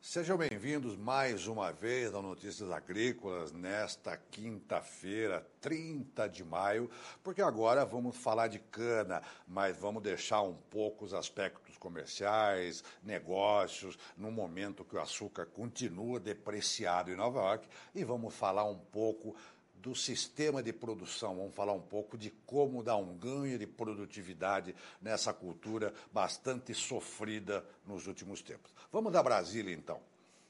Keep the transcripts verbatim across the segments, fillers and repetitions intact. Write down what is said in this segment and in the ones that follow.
Sejam bem-vindos mais uma vez ao Notícias Agrícolas, nesta quinta-feira, trinta de maio, porque agora vamos falar de cana, mas vamos deixar um pouco os aspectos comerciais, negócios, no momento que o açúcar continua depreciado em Nova York, e vamos falar um pouco do sistema de produção, vamos falar um pouco de como dar um ganho de produtividade nessa cultura bastante sofrida nos últimos tempos. Vamos da Brasília, então.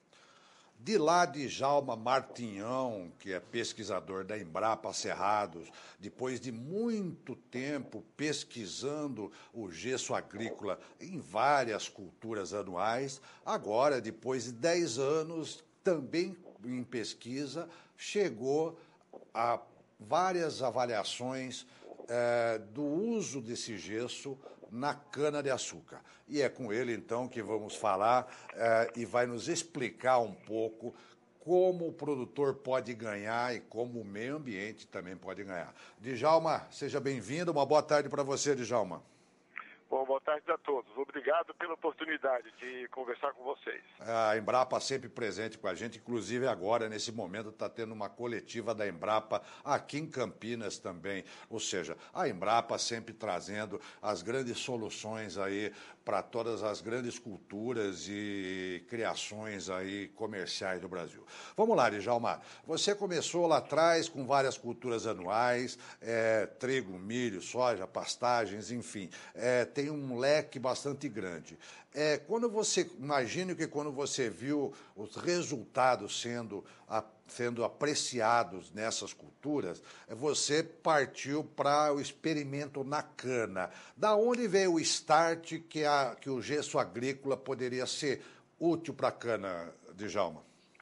De lá de Djalma Martinhão, que é pesquisador da Embrapa Cerrados, depois de muito tempo pesquisando o gesso agrícola em várias culturas anuais, agora, depois de dez anos, também em pesquisa, chegou a várias avaliações eh, do uso desse gesso na cana-de-açúcar. E é com ele, então, que vamos falar eh, e vai nos explicar um pouco como o produtor pode ganhar e como o meio ambiente também pode ganhar. Djalma, seja bem-vindo. Uma boa tarde para você, Djalma. Bom, boa tarde a todos. Obrigado pela oportunidade de conversar com vocês. A Embrapa sempre presente com a gente, inclusive agora, nesse momento, está tendo uma coletiva da Embrapa aqui em Campinas também. Ou seja, a Embrapa sempre trazendo as grandes soluções aí para todas as grandes culturas e criações aí comerciais do Brasil. Vamos lá, Djalma. Você começou lá atrás com várias culturas anuais, é, trigo, milho, soja, pastagens, enfim. É, tem um leque bastante grande. É, quando você, imagine que quando você viu os resultados sendo, a, sendo apreciados nessas culturas, você partiu para o experimento na cana. Da onde veio o start que, a, que o gesso agrícola poderia ser útil para a cana, Djalma?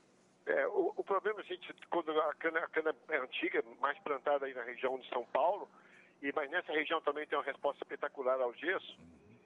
É, o, o problema, gente, quando a cana, a cana é antiga, mais plantada aí na região de São Paulo, e, mas nessa região também tem uma resposta espetacular ao gesso,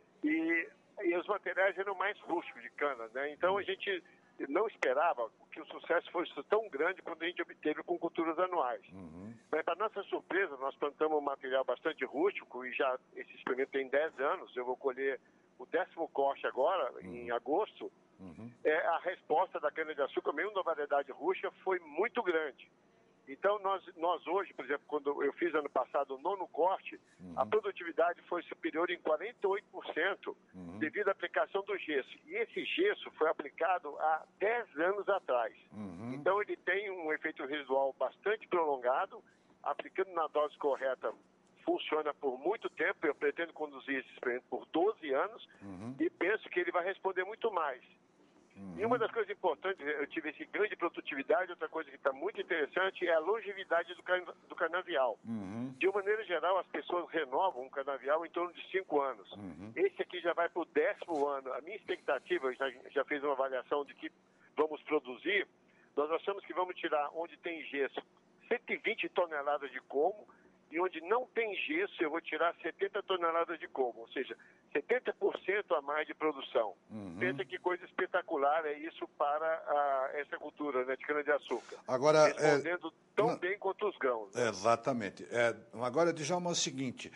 e, e os materiais eram mais rústicos de cana, né? Então a gente não esperava que o sucesso fosse tão grande quando a gente obteve com culturas anuais. Uhum. Mas, para nossa surpresa, nós plantamos um material bastante rústico e já esse experimento tem dez anos, eu vou colher o décimo corte agora, uhum. em agosto. Uhum. É, a resposta da cana-de-açúcar, mesmo da variedade rústica, foi muito grande. Então, nós, nós hoje, por exemplo, quando eu fiz ano passado o nono corte, uhum. a produtividade foi superior em quarenta e oito por cento uhum. devido à aplicação do gesso. E esse gesso foi aplicado há dez anos atrás. Uhum. Então, ele tem um efeito residual bastante prolongado, aplicando na dose correta, funciona por muito tempo. Eu pretendo conduzir esse experimento por doze anos uhum. e penso que ele vai responder muito mais. Uhum. E uma das coisas importantes, eu tive esse grande produtividade, outra coisa que está muito interessante é a longevidade do, can, do canavial. Uhum. De uma maneira geral, as pessoas renovam um canavial em torno de cinco anos. Uhum. Esse aqui já vai para o décimo ano. A minha expectativa, eu já, já fiz uma avaliação de que vamos produzir, nós achamos que vamos tirar, onde tem gesso, cento e vinte toneladas de como, e onde não tem gesso, eu vou tirar setenta toneladas de como, ou seja, setenta por cento a mais de produção. Uhum. Pensa que coisa espetacular é isso para a, essa cultura, né, de cana-de-açúcar. Agora, respondendo é, tão não, bem quanto os grãos. Né? Exatamente. É, agora, Djalma, é o seguinte,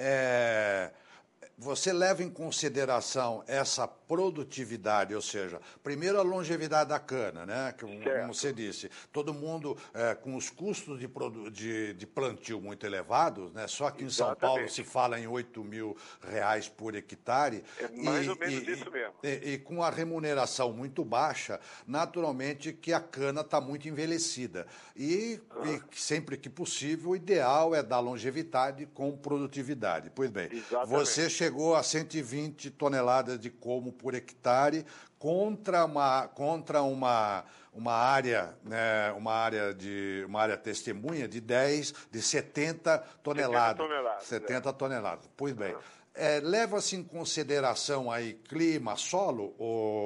é, você leva em consideração essa produtividade, ou seja, primeiro a longevidade da cana, né? Que, como você disse, todo mundo é, com os custos de, de, de plantio muito elevados, né? Só que em Exatamente. São Paulo se fala em oito mil reais por hectare. É mais e, ou menos e, isso mesmo. E, e, e com a remuneração muito baixa, naturalmente que a cana está muito envelhecida. E, uhum. e sempre que possível, o ideal é dar longevidade com produtividade. Pois bem, Exatamente. Você chegou a cento e vinte toneladas de como por hectare contra uma, contra uma, uma área, né, uma área de uma área testemunha de dez, de setenta toneladas. setenta toneladas. setenta é. toneladas. Pois bem. Uhum. É, leva-se em consideração aí clima, solo?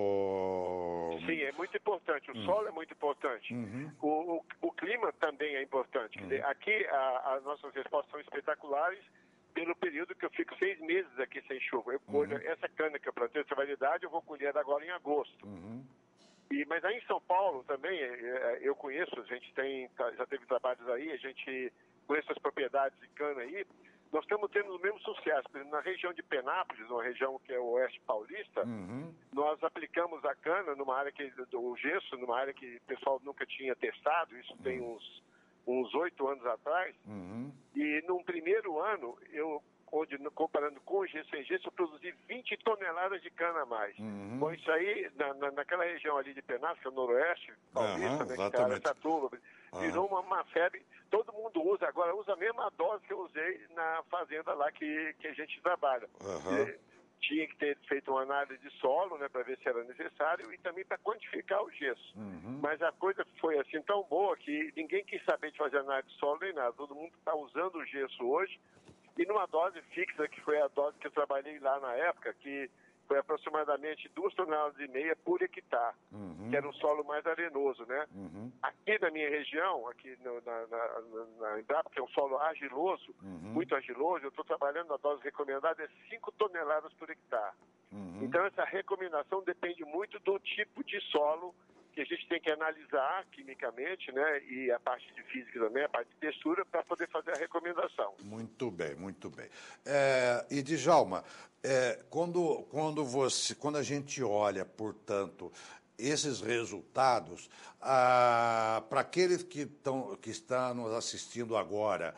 Ou... Sim, é muito importante. O hum. solo é muito importante. Uhum. O, o, o clima também é importante. Uhum. Quer dizer, aqui a, as nossas respostas são espetaculares pelo período que eu fico seis meses aqui sem chuva. Eu colho uhum. essa cana que eu plantei, essa variedade, eu vou colher agora em agosto. Uhum. E, mas aí em São Paulo também, eu conheço, a gente tem, já teve trabalhos aí, a gente conhece as propriedades de cana aí. nós estamos tendo o mesmo sucesso. Na região de Penápolis, uma região que é o oeste paulista, uhum. nós aplicamos a cana numa área que, do gesso, numa área que o pessoal nunca tinha testado, isso uhum. tem uns uns oito anos atrás, uhum. e num primeiro ano, eu, onde, comparando com o gesso em gesso, eu produzi vinte toneladas de cana a mais. Uhum. Bom, isso aí, na, na, naquela região ali de Penápolis, que é o noroeste paulista, uhum, né, que é a Araçatuba, virou uhum. uma, uma febre. Todo mundo usa agora, usa a mesma dose que eu usei na fazenda lá que, que a gente trabalha. Uhum. E, tinha que ter feito uma análise de solo, né, para ver se era necessário e também para quantificar o gesso. Uhum. Mas a coisa foi assim tão boa que ninguém quis saber de fazer análise de solo nem nada. Todo mundo está usando o gesso hoje e numa dose fixa, que foi a dose que eu trabalhei lá na época, que foi aproximadamente duas toneladas e meia por hectare, uhum. que era um solo mais arenoso, né? Uhum. Aqui na minha região, aqui no, na, na, na Embrapa, que é um solo argiloso, uhum. muito argiloso, eu estou trabalhando, a dose recomendada é cinco toneladas por hectare. Uhum. Então, essa recomendação depende muito do tipo de solo que a gente tem que analisar quimicamente, né, e a parte de física também, a parte de textura, para poder fazer a recomendação. Muito bem, muito bem. É, e, Djalma, é, quando, quando, você, quando a gente olha, portanto, esses resultados, ah, para aqueles que, tão, que estão nos assistindo agora,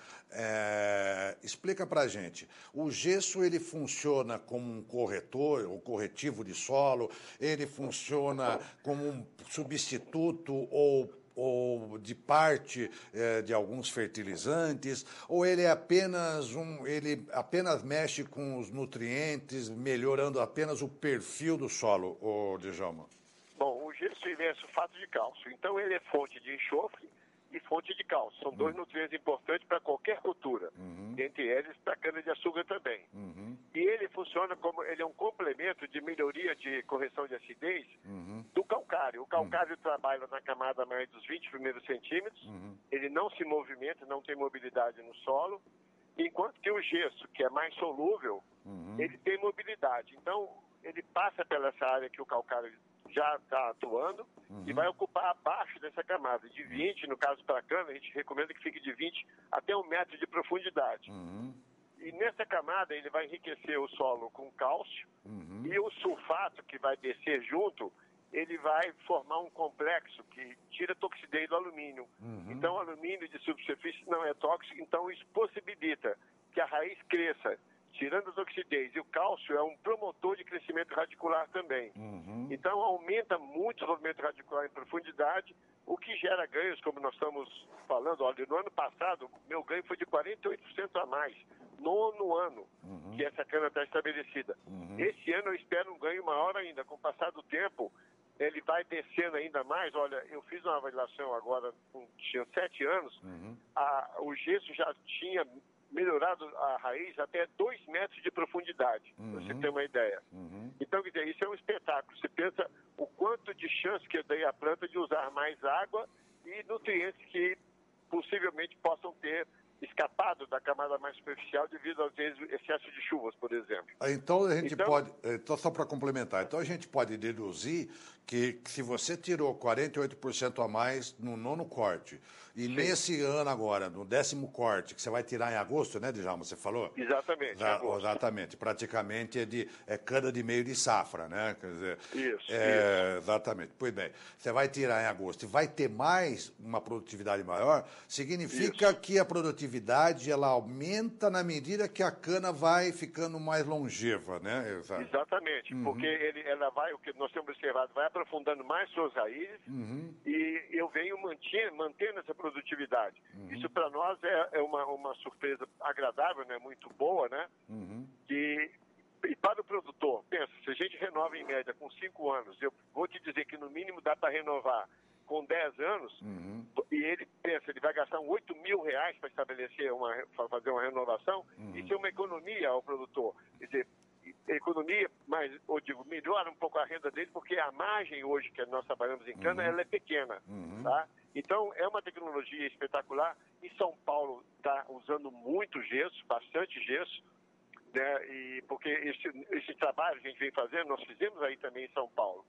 é, explica para a gente, o gesso ele funciona como um corretor, ou corretivo de solo, ele funciona como um substituto ou ou de parte eh, de alguns fertilizantes, ou ele é apenas um, ele apenas mexe com os nutrientes, melhorando apenas o perfil do solo, ô Djalma? Bom, o gesso ele é sulfato de cálcio, então ele é fonte de enxofre e fonte de cálcio. São dois uhum. nutrientes importantes para qualquer cultura, uhum. entre eles para a cana-de-açúcar também. Uhum. E ele funciona como, ele é um complemento de melhoria de correção de acidez uhum. do calcário. O calcário uhum. trabalha na camada mais dos vinte primeiros centímetros, uhum. ele não se movimenta, não tem mobilidade no solo, enquanto que o gesso, que é mais solúvel, uhum. ele tem mobilidade. Então, ele passa pela essa área que o calcário já está atuando uhum. e vai ocupar abaixo dessa camada, de vinte, no caso para a cana, a gente recomenda que fique de vinte até um metro de profundidade. Uhum. E nessa camada ele vai enriquecer o solo com cálcio uhum. e o sulfato que vai descer junto, ele vai formar um complexo que tira a toxidez do alumínio. Uhum. Então o alumínio de superfície não é tóxico, então isso possibilita que a raiz cresça, tirando a toxidez. E o cálcio é um promotor de crescimento radicular também. Uhum. Então, aumenta muito o desenvolvimento radicular em profundidade, o que gera ganhos, como nós estamos falando. Olha, no ano passado, meu ganho foi de quarenta e oito por cento a mais, nono ano uhum. que essa cana está estabelecida. Uhum. Esse ano eu espero um ganho maior ainda. Com o passar do tempo, ele vai descendo ainda mais. Olha, eu fiz uma avaliação agora, tinha sete anos, uhum. a, o gesso já tinha melhorado a raiz até dois metros de profundidade, uhum. para você ter uma ideia. Uhum. Então, quer dizer, isso é um espetáculo. Você pensa o quanto de chance que eu dei à planta de usar mais água e nutrientes que possivelmente possam ter escapado da camada mais superficial devido, às vezes, excesso de chuvas, por exemplo. Então, a gente então, pode, então, só para complementar, então a gente pode deduzir que, que se você tirou quarenta e oito por cento a mais no nono corte, e sim. nesse ano agora, no décimo corte, que você vai tirar em agosto, né, Djalma, você falou? Exatamente, Já, exatamente, praticamente é, de, é cana de meio de safra, né? Quer dizer, isso, é, isso. Exatamente. Pois bem, você vai tirar em agosto e vai ter mais, uma produtividade maior, significa isso. que a produtividade ela aumenta na medida que a cana vai ficando mais longeva, né? Exato. Exatamente, uhum. porque ele, ela vai, o que nós temos observado, vai aprofundando mais suas raízes uhum. e eu venho mantendo, mantendo essa produtividade. Uhum. Isso para nós é, é uma, uma surpresa agradável, né? Muito boa, né? Uhum. E, e para o produtor, pensa, se a gente renova em média com cinco anos, eu vou te dizer que no mínimo dá para renovar com dez anos, uhum. e ele pensa, ele vai gastar oito mil reais para estabelecer uma, para fazer uma renovação, uhum. isso é uma economia ao produtor. Quer dizer, economia, mas eu digo, melhora um pouco a renda dele, porque a margem hoje que nós trabalhamos em cana, uhum. ela é pequena, uhum. tá? Então, é uma tecnologia espetacular. Em São Paulo está usando muito gesso, bastante gesso, né? E porque esse, esse trabalho que a gente vem fazendo, nós fizemos aí também em São Paulo.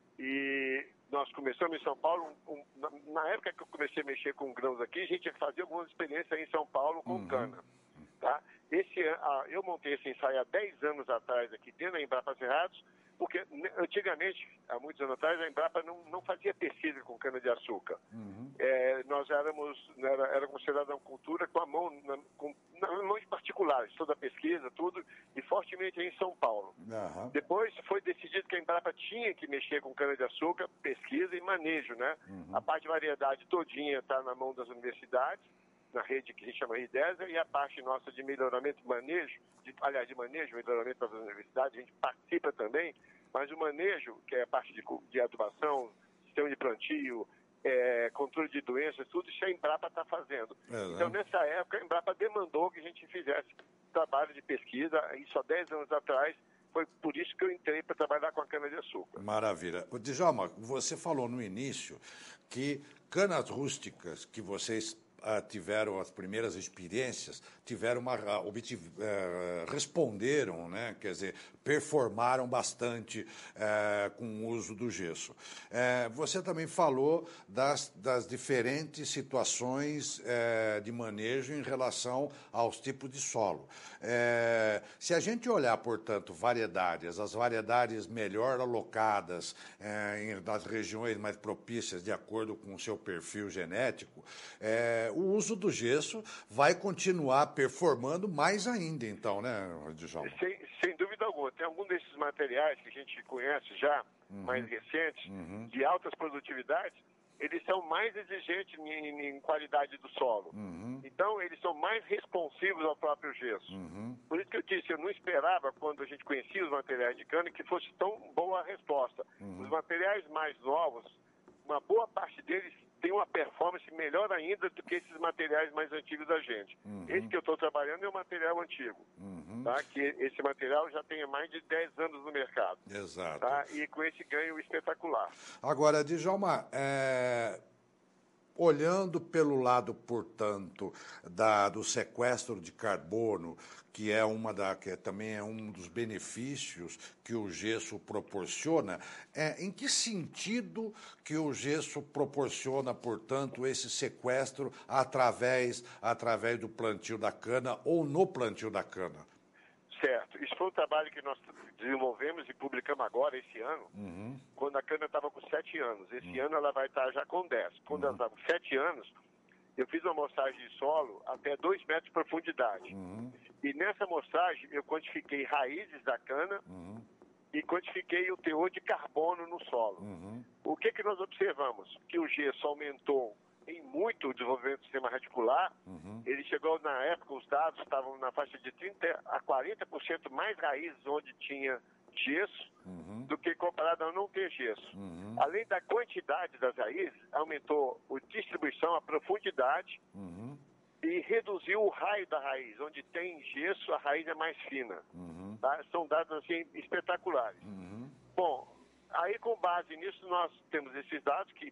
E nós começamos em São Paulo, um, na, na época que eu comecei a mexer com grãos aqui, a gente fazia algumas experiências aí em São Paulo com uhum. cana, tá? Esse, eu montei esse ensaio há dez anos atrás aqui dentro da Embrapa Cerrados, porque antigamente, há muitos anos atrás, a Embrapa não, não fazia pesquisa com cana-de-açúcar. Uhum. É, nós éramos, era, era considerada uma cultura com a mão, na, com, na mão de particulares, toda a pesquisa, tudo, e fortemente em São Paulo. Uhum. Depois foi decidido que a Embrapa tinha que mexer com cana-de-açúcar, pesquisa e manejo, né? Uhum. A parte de variedade todinha está na mão das universidades, na rede que a gente chama RIDESA, e a parte nossa de melhoramento e manejo, de, aliás, de manejo, melhoramento das universidades, a gente participa também, mas o manejo, que é a parte de, de adubação, sistema de plantio, é, controle de doenças, tudo isso a Embrapa está fazendo. É, então, né? Nessa época, a Embrapa demandou que a gente fizesse trabalho de pesquisa, isso há dez anos atrás, foi por isso que eu entrei para trabalhar com a cana-de-açúcar. Maravilha. Djalma, você falou no início que canas rústicas que vocês Uh, tiveram as primeiras experiências, tiveram uma, uh, obtiv, uh, responderam, né, quer dizer, performaram bastante uh, com o uso do gesso. Uh, você também falou das, das diferentes situações uh, de manejo em relação aos tipos de solo. Uh, se a gente olhar, portanto, variedades, as variedades melhor alocadas uh, em, das regiões mais propícias de acordo com o seu perfil genético, uh, o uso do gesso vai continuar performando mais ainda, então, né, Djalma? Sem, sem dúvida alguma. Tem algum desses materiais que a gente conhece já, uhum. mais recentes, uhum. de altas produtividades, eles são mais exigentes em, em qualidade do solo. Uhum. Então, eles são mais responsivos ao próprio gesso. Uhum. Por isso que eu disse, eu não esperava, quando a gente conhecia os materiais de cana, que fosse tão boa a resposta. Uhum. Os materiais mais novos, uma boa parte deles tem uma performance melhor ainda do que esses materiais mais antigos da gente. Uhum. Esse que eu estou trabalhando é um material antigo, uhum. tá? Que esse material já tem mais de dez anos no mercado. Exato. Tá? E com esse ganho espetacular. Agora, Djalma, é... olhando pelo lado, portanto, da, do sequestro de carbono, que é uma da que é, também é um dos benefícios que o gesso proporciona, é, em que sentido que o gesso proporciona, portanto, esse sequestro através, através do plantio da cana ou no plantio da cana? Certo. Isso foi um trabalho que nós desenvolvemos e publicamos agora, esse ano, uhum. quando a cana estava com sete anos. Esse uhum. ano ela vai estar já com dez. Quando uhum. ela estava com sete anos, eu fiz uma amostragem de solo até dois metros de profundidade. Uhum. E nessa amostragem eu quantifiquei raízes da cana uhum. e quantifiquei o teor de carbono no solo. Uhum. O que, que nós observamos? Que o gesso aumentou em muito o desenvolvimento do sistema radicular. Uhum. Ele chegou, na época, os dados estavam na faixa de trinta a quarenta por cento mais raízes onde tinha gesso uhum. do que comparado a não ter gesso. Uhum. Além da quantidade das raízes, aumentou a distribuição, a profundidade uhum. e reduziu o raio da raiz. Onde tem gesso, a raiz é mais fina. Uhum. Tá? São dados assim espetaculares. Uhum. Bom, aí com base nisso nós temos esses dados que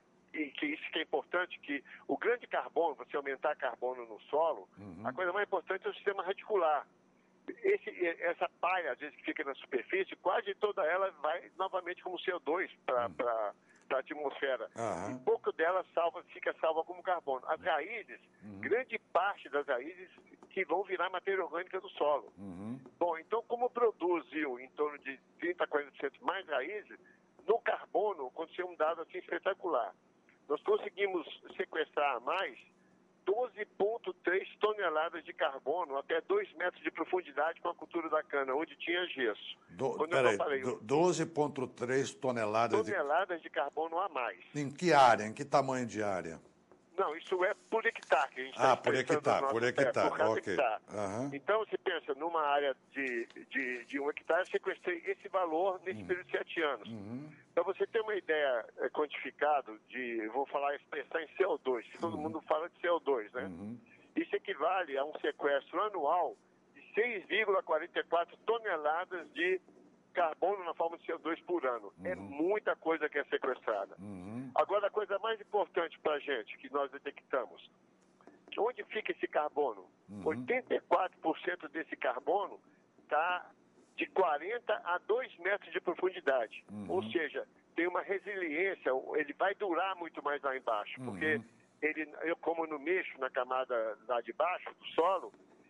e que isso que é importante, que o grande carbono, você aumentar carbono no solo, uhum. a coisa mais importante é o sistema radicular. Esse, essa palha, às vezes, que fica na superfície, quase toda ela vai novamente como C O dois para uhum. a atmosfera. Uhum. E pouco dela salva, fica salva como carbono. As raízes, uhum. grande parte das raízes que vão virar matéria orgânica do solo. Uhum. Bom, então, como produziu em torno de trinta a quarenta por cento mais raízes, no carbono aconteceu um dado assim espetacular. Nós conseguimos sequestrar a mais doze vírgula três toneladas de carbono até dois metros de profundidade com a cultura da cana, onde tinha gesso. Do, peraí, doze vírgula três toneladas, toneladas de... de carbono a mais. Em que área? Em que tamanho de área? Não, isso é por hectare que a gente está Ah, por hectare, nosso, por hectare, é, por cada ok. hectare. Uhum. Então, você pensa, numa área de, de, de um hectare, sequestrei esse valor nesse uhum. período de sete anos. Uhum. Para você ter uma ideia é, quantificado de, vou falar, expressar em C O dois, que todo uhum. mundo fala de C O dois, né? Uhum. Isso equivale a um sequestro anual de seis vírgula quarenta e quatro toneladas de carbono na forma de C O dois por ano. Uhum. É muita coisa que é sequestrada. Uhum. Agora, a coisa mais importante para a gente, que nós detectamos, onde fica esse carbono? Uhum. oitenta e quatro por cento desse carbono está de quarenta a dois metros de profundidade. Uhum. Ou seja, tem uma resiliência, ele vai durar muito mais lá embaixo, uhum. porque ele, eu como não mexo na camada lá de baixo do solo,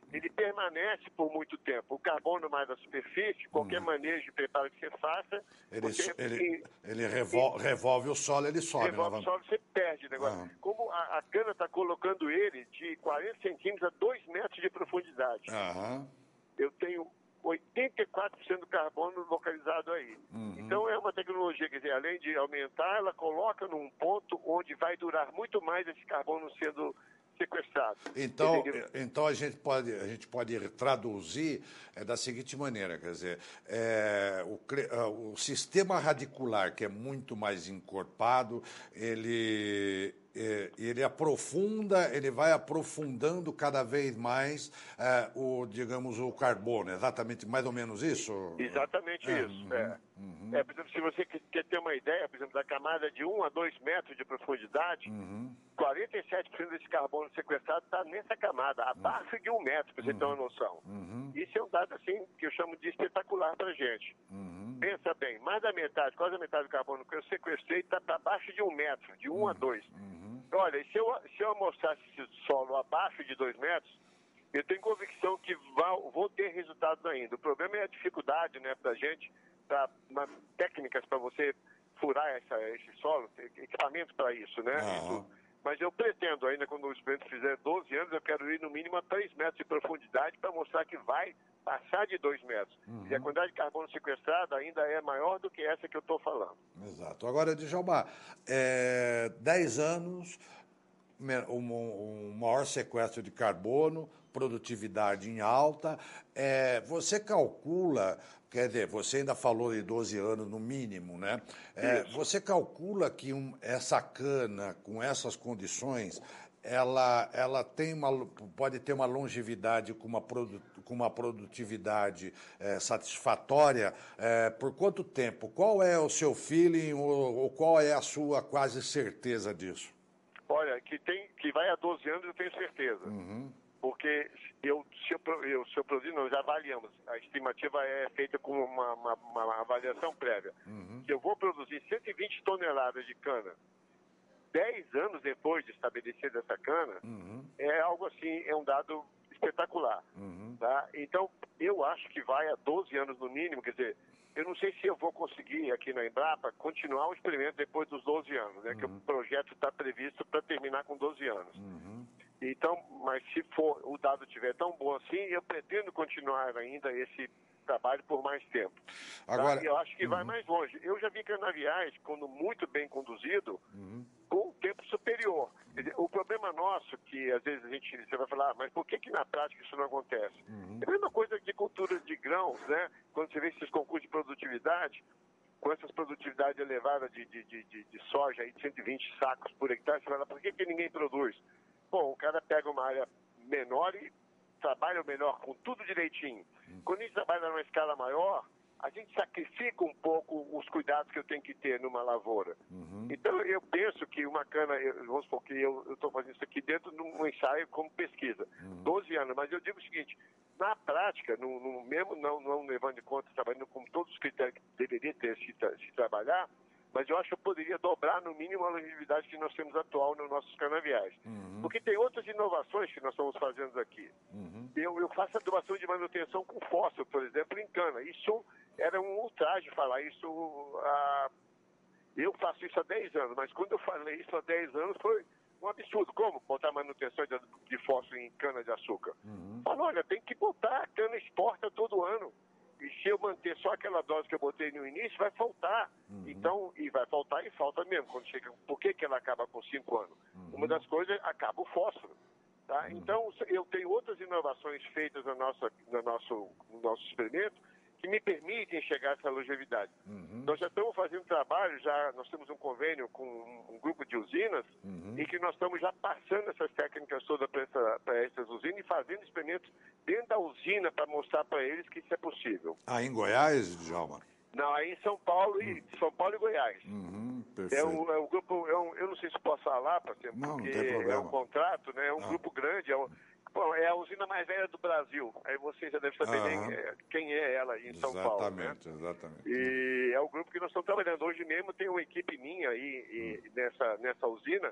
ele permanece por muito tempo. O carbono mais da superfície, qualquer uhum. manejo de preparo que você faça... Ele, você, ele, e, ele revol, e, revolve o solo, ele sobe. Revolve o solo, você perde o negócio. Uhum. Como a, a cana está colocando ele de quarenta centímetros a dois metros de profundidade. Uhum. Eu tenho oitenta e quatro por cento do carbono localizado aí. Uhum. Então é uma tecnologia, quer dizer, além de aumentar, ela coloca num ponto onde vai durar muito mais esse carbono sendo sequestrado. Então, então a, gente pode, a gente pode traduzir é, da seguinte maneira, quer dizer, é, o, o sistema radicular, que é muito mais encorpado, ele... ele aprofunda, ele vai aprofundando cada vez mais é, o, digamos, o carbono, exatamente, mais ou menos isso? Exatamente é, isso, uhum, é. Uhum. é. Por exemplo, se você quer ter uma ideia, por exemplo, da camada de um a dois metros de profundidade, uhum. quarenta e sete por cento desse carbono sequestrado está nessa camada, abaixo uhum. de um metro, para você uhum. ter uma noção. Uhum. Isso é um dado, assim, que eu chamo de espetacular para a gente. Uhum. Pensa bem, mais da metade, quase a metade do carbono que eu sequestrei está para baixo de um metro, de um uhum. a dois. Uhum. Olha, se eu, se eu amostrasse esse solo abaixo de dois metros, eu tenho convicção que vou, vou ter resultados ainda. O problema é a dificuldade, né, para a gente, pra, uma, técnicas para você furar essa, esse solo, equipamentos para isso, né? Uhum. Isso. Mas eu pretendo ainda, quando o experimento fizer doze anos, eu quero ir no mínimo a três metros de profundidade para mostrar que vai passar de dois metros. Uhum. E a quantidade de carbono sequestrado ainda é maior do que essa que eu estou falando. Exato. Agora, Djalma, é, dez anos, um, um maior sequestro de carbono, produtividade em alta. É, você calcula... Quer dizer, você ainda falou de doze anos no mínimo, né? É, você calcula que um, essa cana, com essas condições, ela, ela tem uma, pode ter uma longevidade com uma, produ, com uma produtividade é, satisfatória é, por quanto tempo? Qual é o seu feeling ou, ou qual é a sua quase certeza disso? Olha, que, tem, que vai a doze anos eu tenho certeza. Uhum. Porque eu, se, eu, eu, se eu produzir, nós já avaliamos. A estimativa é feita com uma, uma, uma avaliação prévia. Uhum. Se eu vou produzir cento e vinte toneladas de cana, dez anos depois de estabelecer essa cana, uhum. é algo assim, é um dado espetacular. Uhum. Tá? Então, eu acho que vai a doze anos no mínimo, quer dizer, eu não sei se eu vou conseguir aqui na Embrapa continuar o experimento depois dos doze anos, né? Uhum. Que o projeto está previsto para terminar com doze anos. Uhum. Então, mas se for, o dado estiver tão bom assim, eu pretendo continuar ainda esse trabalho por mais tempo. Agora, tá? E eu acho que uhum. vai mais longe. Eu já vi canaviais, quando muito bem conduzido, uhum. com um tempo superior. Quer dizer, o problema nosso, que às vezes a gente você vai falar, ah, mas por que que na prática isso não acontece? Uhum. É a mesma coisa de cultura de grãos, né? Quando você vê esses concursos de produtividade, com essas produtividades elevadas de, de, de, de, de soja, aí de cento e vinte sacos por hectare, você fala, por que que ninguém produz? Bom, o cara pega uma área menor e trabalha melhor com tudo direitinho. Quando a gente trabalha numa escala maior, a gente sacrifica um pouco os cuidados que eu tenho que ter numa lavoura. Uhum. Então, eu penso que uma cana, eu, vamos supor que eu estou fazendo isso aqui dentro de um ensaio como pesquisa, uhum. doze anos, mas eu digo o seguinte, na prática, no, no mesmo não, não levando em conta, trabalhando com todos os critérios que deveria ter se, se trabalhar, mas eu acho que eu poderia dobrar, no mínimo, a longevidade que nós temos atual nos nossos canaviais. Uhum. Porque tem outras inovações que nós estamos fazendo aqui. Uhum. Eu, eu faço adubação de manutenção com fósforo, por exemplo, em cana. Isso era um ultraje falar isso. Ah, eu faço isso há dez anos, mas quando eu falei isso há dez anos foi um absurdo. Como botar manutenção de, de fósforo em cana de açúcar? Uhum. Falou, olha, tem que botar, a cana exporta todo ano. E se eu manter só aquela dose que eu botei no início, vai faltar. Uhum. Então, e vai faltar e falta mesmo. Quando chega, por que que ela acaba com cinco anos? Uhum. Uma das coisas, acaba o fósforo. Tá? Uhum. Então, eu tenho outras inovações feitas no nosso, no nosso, no nosso experimento que me permitem chegar a essa longevidade. Uhum. Nós já estamos fazendo trabalho, já, nós temos um convênio com um, um grupo de usinas, uhum. em que nós estamos já passando essas técnicas todas para essa, essas usinas e fazendo experimentos dentro da usina para mostrar para eles que isso é possível. Ah, em Goiás, Djalma? Não, aí em São Paulo e hum. São Paulo e Goiás. Uhum, é, o, é o grupo, é um, eu não sei se posso falar, porque não, não tem problema. É um contrato, né? É um ah. grupo grande, é um, bom, é a usina mais velha do Brasil. Aí você já deve saber uhum. nem, é, quem é ela aí em São exatamente, Paulo. Né? Exatamente, E é o grupo que nós estamos trabalhando. Hoje mesmo tem uma equipe minha aí e, hum. nessa, nessa usina,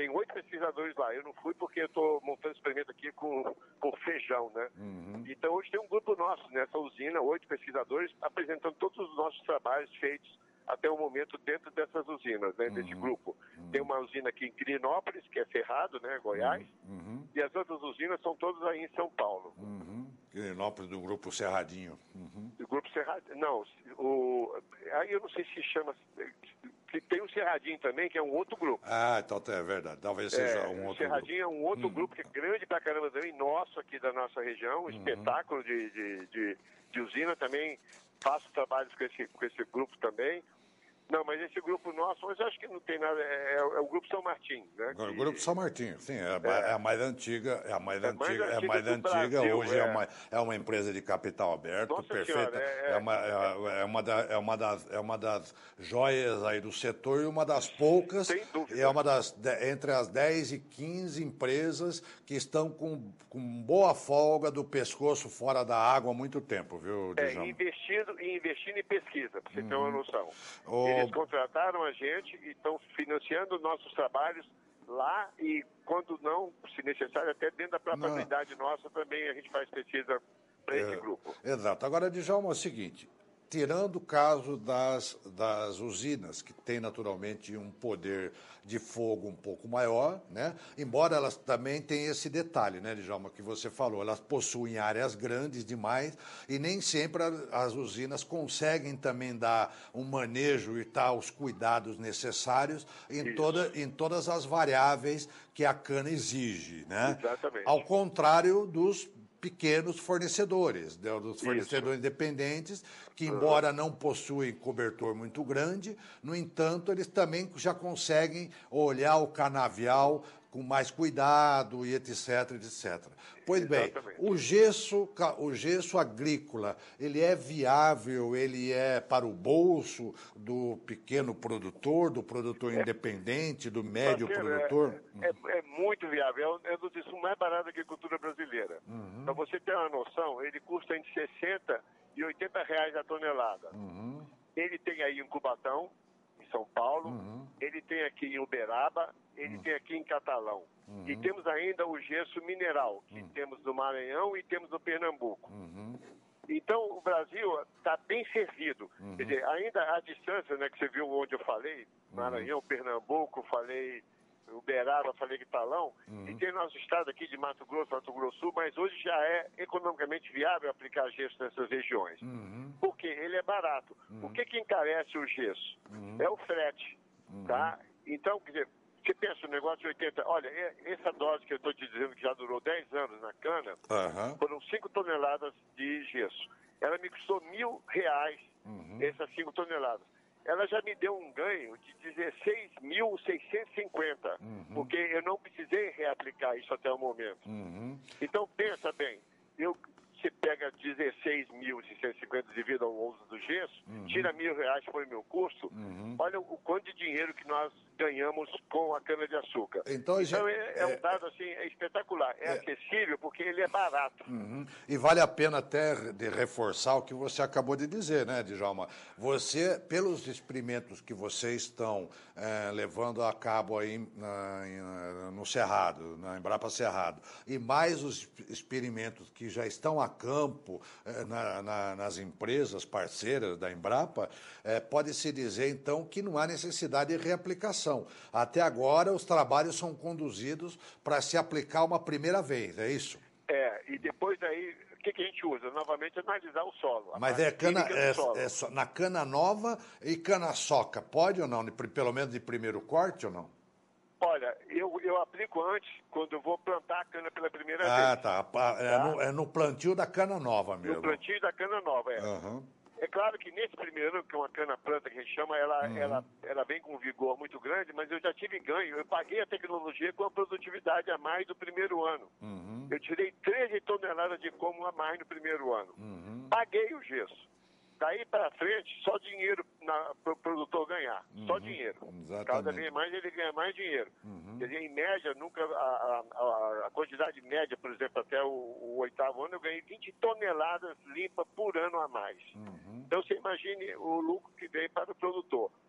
tem oito pesquisadores lá. Eu não fui porque eu estou montando experimento aqui com, com feijão, né? Uhum. Então, hoje tem um grupo nosso nessa usina, oito pesquisadores, apresentando todos os nossos trabalhos feitos até o momento dentro dessas usinas, né, desse Uhum. grupo. Uhum. Tem uma usina aqui em Quirinópolis, que é Cerrado, né, Goiás, Uhum. e as outras usinas são todas aí em São Paulo. Uhum. Quirinópolis, do grupo Cerradinho. Uhum. O grupo Cerradinho, não, o, aí eu não sei se chama, que tem o Cerradinho também, que é um outro grupo. Ah, então é verdade, talvez seja É, um o outro Cerradinho grupo. é um outro Hum. grupo que é grande pra caramba também, nosso aqui da nossa região, um espetáculo de, de, de, de usina também, faço trabalhos com esse, com esse grupo também. Não, mas esse grupo nosso, mas eu acho que não tem nada, é, é o grupo São Martim, né? O que, grupo São Martinho, sim, é, É. é a mais antiga, é a mais É a mais antiga, é a antiga mais do antiga, Brasil, hoje é. é. uma, é uma empresa de capital aberto, Nossa perfeita, Senhora, é- é, uma, é, é uma da, é, uma das, é uma das joias aí do setor e uma das poucas, Sem dúvida. e é uma das, de- entre as dez e quinze empresas que estão com, com boa folga do pescoço fora da água há muito tempo, viu, É, Djalma? investindo, e investindo em pesquisa, para você ter uma noção. O- Eles contrataram a gente e estão financiando nossos trabalhos lá e, quando não, se necessário, até dentro da própria Não. unidade nossa também a gente faz pesquisa para esse É, grupo. Exato. Agora, Djalma, é o seguinte, tirando o caso das, das usinas, que tem naturalmente um poder de fogo um pouco maior, né? Embora elas também tenham esse detalhe, né, Djalma, que você falou, elas possuem áreas grandes demais e nem sempre a- as usinas conseguem também dar um manejo e tal, os cuidados necessários em, Isso. toda, em todas as variáveis que a cana exige, né? Exatamente. Ao contrário dos pequenos fornecedores, né, dos fornecedores independentes, que embora não possuem cobertor muito grande, no entanto, eles também já conseguem olhar o canavial com mais cuidado e etc, etcétera. Pois bem, Exatamente. o gesso, ca- o gesso agrícola, ele é viável, ele é para o bolso do pequeno produtor, do produtor independente, do médio Parceiro, produtor? É, é, é muito viável, é um dos insumos mais baratos da agricultura brasileira. Uhum. Para você ter uma noção, ele custa entre sessenta e oitenta reais a tonelada. Uhum. Ele tem aí em Cubatão, em São Paulo, Uhum. ele tem aqui em Uberaba, ele tem aqui em Catalão. E temos ainda o gesso mineral, que temos no Maranhão e temos no Pernambuco. Uhum. Então, o Brasil está bem servido. Quer dizer, ainda a distância, né, que você viu onde eu falei, Maranhão, Pernambuco, falei Uberaba, falei Catalão, e tem nosso estado aqui de Mato Grosso, Mato Grosso do Sul, mas hoje já é economicamente viável aplicar gesso nessas regiões. Uhum. Porque ele é barato. O que que encarece o gesso? É o frete, tá? Então, quer dizer, você pensa no negócio de oitenta... Olha, e- essa dose que eu estou te dizendo que já durou dez anos na cana, Aham. foram cinco toneladas de gesso. Ela me custou mil reais, essas cinco toneladas. Ela já me deu um ganho de dezesseis mil seiscentos e cinquenta, porque eu não precisei reaplicar isso até o momento. Uhum. Então, pensa bem, eu, você pega dezesseis mil seiscentos e cinquenta devido ao uso do gesso, tira mil reais foi o meu custo, olha o quanto de dinheiro que nós ganhamos com a cana-de-açúcar. Então, a gente- é, é um dado assim, é espetacular, é, acessível porque ele é barato. Uhum. E vale a pena até de reforçar o que você acabou de dizer, né, Djalma? Você, pelos experimentos que vocês estão eh, levando a cabo aí na- em- no Cerrado, na Embrapa Cerrado, e mais os experimentos que já estão a campo eh, na- na- nas empresas parceiras da Embrapa, eh, pode-se dizer, então, que não há necessidade de reaplicação. Até agora, os trabalhos são conduzidos para se aplicar uma primeira vez, é isso? É, e depois daí, o que, que a gente usa? Novamente, analisar o solo. a Mas parte é cana, química do é, solo. é só- na cana nova e cana soca, pode ou não? De pri- Pelo menos de primeiro corte ou não? Olha, eu, eu aplico antes, quando eu vou plantar a cana pela primeira Ah, vez. tá. Pa- É, Tá? no, é no plantio da cana nova No mesmo. plantio da cana nova, é. Aham. É claro que nesse primeiro ano, que é uma cana planta que a gente chama, ela, ela, ela vem com um vigor muito grande, mas eu já tive ganho. Eu paguei a tecnologia com a produtividade a mais do primeiro ano. Uhum. Eu tirei treze toneladas de como a mais no primeiro ano. Uhum. Paguei o gesso. Daí para frente, só dinheiro para o produtor ganhar. Só dinheiro. Exatamente. Cada vez mais ele ganha mais dinheiro. Quer dizer, em média, nunca a, a, a quantidade média, por exemplo, até o, o oitavo ano, eu ganhei vinte toneladas limpas por ano a mais. Então você imagine o lucro que vem para o produtor.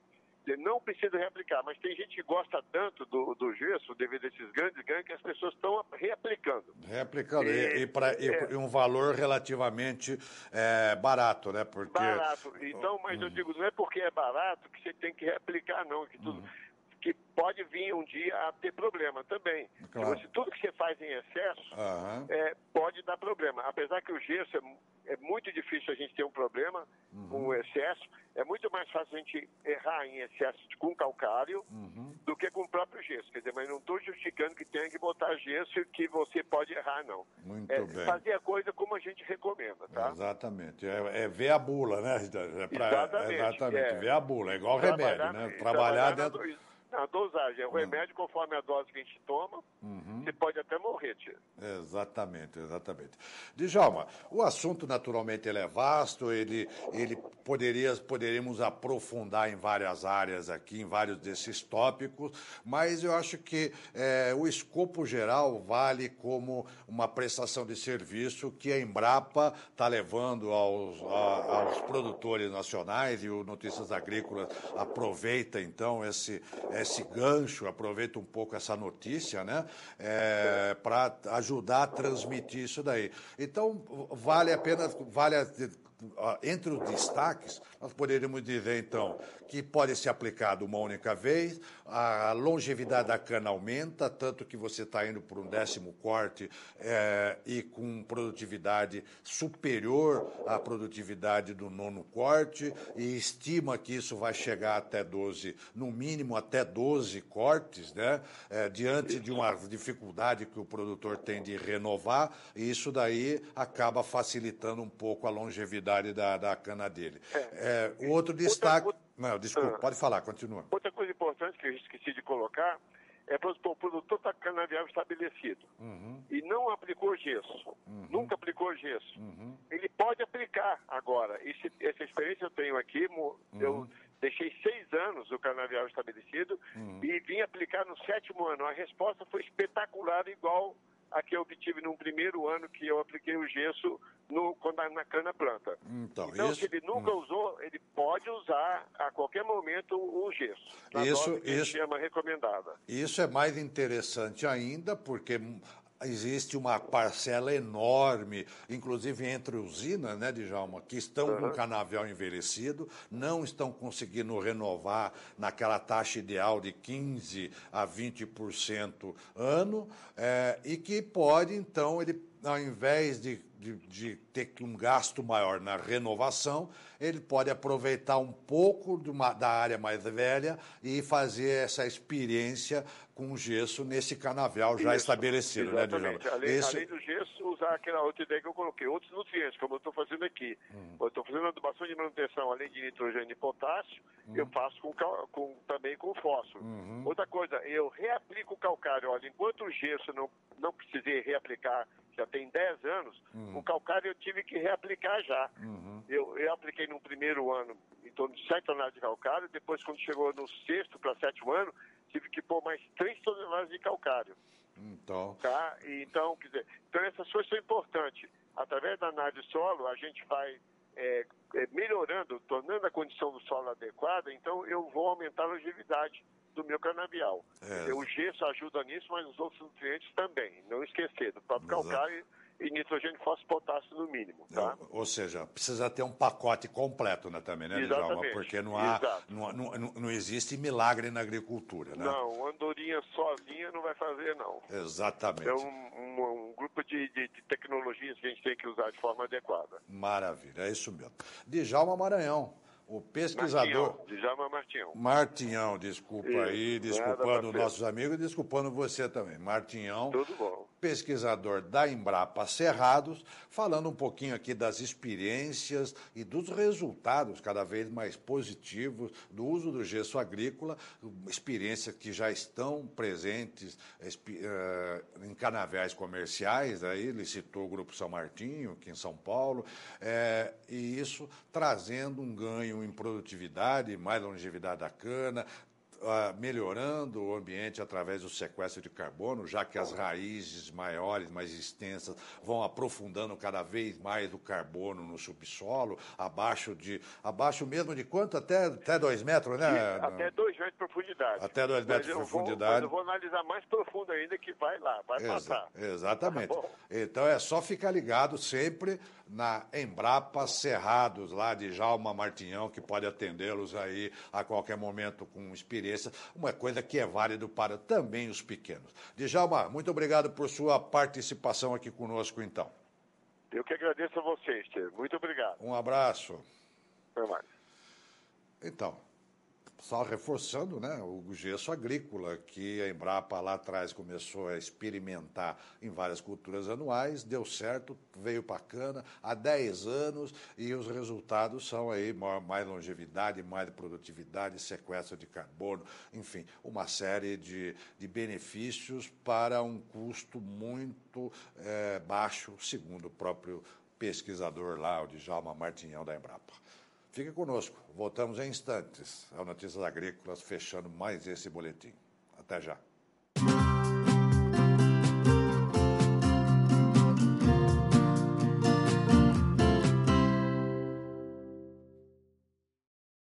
não precisa reaplicar, mas tem gente que gosta tanto do, do gesso, devido a esses grandes ganhos, que as pessoas estão reaplicando. Reaplicando, e, e, pra, e, é, e um valor relativamente é, barato, né? Porque... Barato. Então, mas hum. eu digo, não é porque é barato que você tem que reaplicar, não. Que, tudo, hum. que pode vir um dia a ter problema também. Claro. Se tudo que você faz em excesso, uhum. é, pode dar problema. Apesar que o gesso é, é muito difícil a gente ter um problema uhum. com o excesso, é muito mais fácil a gente errar em excesso com calcário uhum. do que com o próprio gesso. Quer dizer, mas não estou justificando que tenha que botar gesso e que você pode errar, não. Muito é, bem. Fazer a coisa como a gente recomenda, tá? Exatamente. É, é ver a bula, né? É pra, exatamente. Exatamente. É. Ver a bula. É igual Trabalhar, remédio, né? Trabalhar, trabalhar dentro... na... A dosagem, é o remédio conforme a dose que a gente toma, uhum. você pode até morrer, tio. Exatamente, exatamente. Djalma, o assunto naturalmente ele é vasto, ele, ele poderia, poderíamos aprofundar em várias áreas aqui, em vários desses tópicos, mas eu acho que é, o escopo geral vale como uma prestação de serviço que a Embrapa está levando aos, a, aos produtores nacionais, e o Notícias Agrícolas aproveita então esse esse gancho, aproveita um pouco essa notícia, né, é, para ajudar a transmitir isso daí. Então, vale a pena, vale a, entre os destaques, nós poderíamos dizer, então, que pode ser aplicado uma única vez, a longevidade da cana aumenta, tanto que você está indo para um décimo corte é, e com produtividade superior à produtividade do nono corte, e estima que isso vai chegar até doze, no mínimo até doze cortes, né? É, diante de uma dificuldade que o produtor tem de renovar, e isso daí acaba facilitando um pouco a longevidade da, da cana dele. É, o outro destaque... Outra, não, desculpa, pode falar, continua. Outra coisa importante que eu esqueci de colocar é que o produtor está com canavial estabelecido uhum. e não aplicou gesso, uhum. nunca aplicou gesso. Uhum. Ele pode aplicar agora. Esse, essa experiência eu tenho aqui, uhum. eu deixei seis anos o canavial estabelecido uhum. e vim aplicar no sétimo ano. A resposta foi espetacular, igual a que eu obtive no primeiro ano que eu apliquei o gesso no, quando, na cana planta. Então, então isso, se ele nunca hum. usou, ele pode usar a qualquer momento o gesso. Na isso, dose que isso, a gente chama recomendada. Isso é mais interessante ainda, porque existe uma parcela enorme, inclusive entre usinas, né, Djalma, que estão uhum. com canavial envelhecido, não estão conseguindo renovar naquela taxa ideal de quinze a vinte por cento ano, é, e que pode, então, ele, ao invés de, de, de ter um gasto maior na renovação, ele pode aproveitar um pouco de uma, da área mais velha e fazer essa experiência com gesso nesse canavial já Isso, estabelecido, exatamente. né, Além, Esse... além do gesso, usar aquela outra ideia que eu coloquei, outros nutrientes, como eu estou fazendo aqui. Hum. Eu estou fazendo adubação de manutenção, além de nitrogênio e potássio, hum. eu faço com, com, também com fósforo. Uhum. Outra coisa, eu reaplico o calcário. Olha, enquanto o gesso não, não precisei reaplicar, já tem dez anos, uhum. o calcário eu tive que reaplicar já. Uhum. Eu, eu apliquei no primeiro ano em torno de sete toneladas de calcário, depois quando chegou no sexto para sétimo ano, tive que pôr mais três toneladas de calcário. Então, tá? E, então, quer dizer, então essas coisas são importantes. Através da análise de solo, a gente vai é, é, melhorando, tornando a condição do solo adequada, então eu vou aumentar a longevidade do meu canavial. É. O gesso ajuda nisso, mas os outros nutrientes também. Não esquecer, do próprio Exato. calcário e nitrogênio, fósforo, potássio no mínimo, tá? Ou, ou seja, precisa ter um pacote completo, né, também, né, Djalma? Porque não, há, não, não, não existe milagre na agricultura, né? Não, andorinha sozinha não vai fazer, não. Exatamente. É um, um, um grupo de, de, de tecnologias que a gente tem que usar de forma adequada. Maravilha, é isso mesmo. Djalma Maranhão, o pesquisador... Martinhão, Djalma Martinhão. Martinhão, desculpa isso, aí, desculpando nossos amigos e desculpando você também. Martinhão. Tudo bom. Pesquisador da Embrapa Cerrados, falando um pouquinho aqui das experiências e dos resultados cada vez mais positivos do uso do gesso agrícola, experiências que já estão presentes em canaviais comerciais, aí ele citou o Grupo São Martinho, aqui em São Paulo, é, e isso trazendo um ganho em produtividade, mais longevidade da cana, uh, melhorando o ambiente através do sequestro de carbono, já que as raízes maiores, mais extensas, vão aprofundando cada vez mais o carbono no subsolo, abaixo de abaixo mesmo de quanto? Até, até dois metros, né? E até dois metros de profundidade. Até dois metros de profundidade. Vou, mas eu vou analisar mais profundo ainda, que vai lá, vai Exa passar. Exatamente. Tá, então é só ficar ligado sempre na Embrapa Cerrados, lá de Djalma Martinhão, que pode atendê-los aí a qualquer momento com experiência, uma coisa que é válido para também os pequenos. Djalma, muito obrigado por sua participação aqui conosco, então. Eu que agradeço a vocês, Tio. Muito obrigado. Um abraço. Até mais. Então, só reforçando, né, o gesso agrícola, que a Embrapa lá atrás começou a experimentar em várias culturas anuais, deu certo, veio para a cana há dez anos e os resultados são aí mais longevidade, mais produtividade, sequestro de carbono, enfim, uma série de, de benefícios para um custo muito é, baixo, segundo o próprio pesquisador lá, o Djalma Martinhão da Embrapa. Fique conosco, voltamos em instantes ao Notícias Agrícolas, fechando mais esse boletim. Até já.